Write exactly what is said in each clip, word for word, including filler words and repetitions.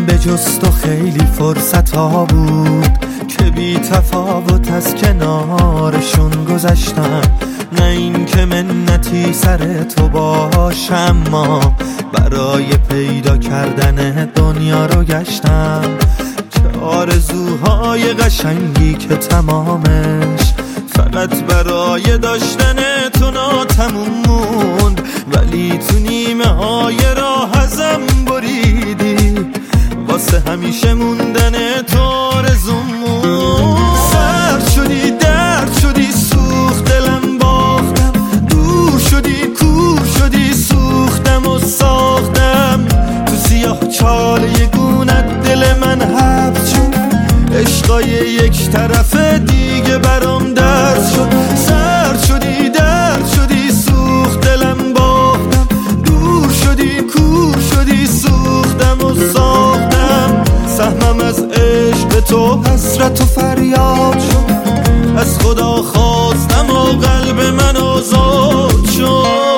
به جز تو خیلی فرصت ها بود که بی تفاوت از کنارشون گذشتم. نه این که منتی سر تو باشم، ما برای پیدا کردن دنیا رو گشتم. چه آرزوهای قشنگی که تمامش فقط برای داشتن تو ناتموم موند، ولی تو نیمه های راه ازم بریدی، واسه همیشه موندن تو آرزومون. سرد شدی، درد شدی، سوخت دلم باختم، دور شدی، کور شدی، سوختم و ساختم. تو سیاه چاله گونت دل من حبس شد، عشقای یک طرفه دیگه برام درد شد. سرد شدی، درد شدی، سوخت دلم باختم، دور شدی، کور شدی، سوختم و ساختم. سهمم از عشق تو حسرت و فریاد شد، از خدا خواستم و قلب من آزاد شد.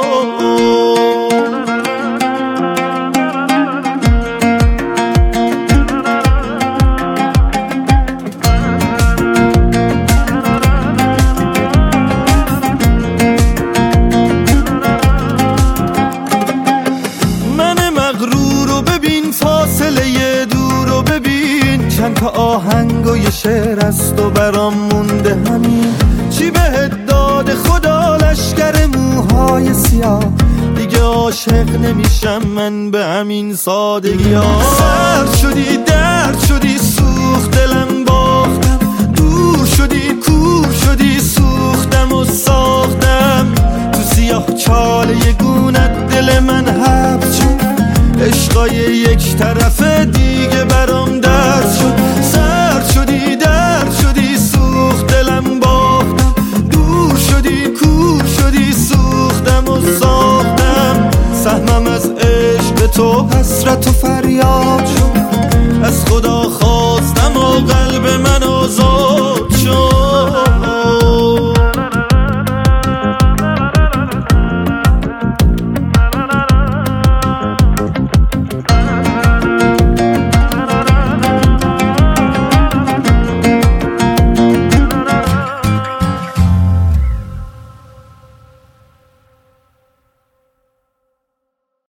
چند تا آهنگ و یه شعر از تو برام مونده، همین چی بهت داده خدا لشکر موهای سیاه. دیگه عاشق نمیشم من به همین سادگی ها. سرد شدی، درد شدی، سوخت دلم باختم، دور شدی، کور شدی، سوختم و ساختم. تو سیاه چاله گونت دل من حبس شد، عشقای یک طرفه دیگه برام درد شد. سرد شدی، درد شدی، سوخت دلم باختم، دور شدی، کور شدی، سوختم و ساختم. سهمم از عشق تو حسرت و فریاد شد، از خدا خواستم و قلب من آزاد شد.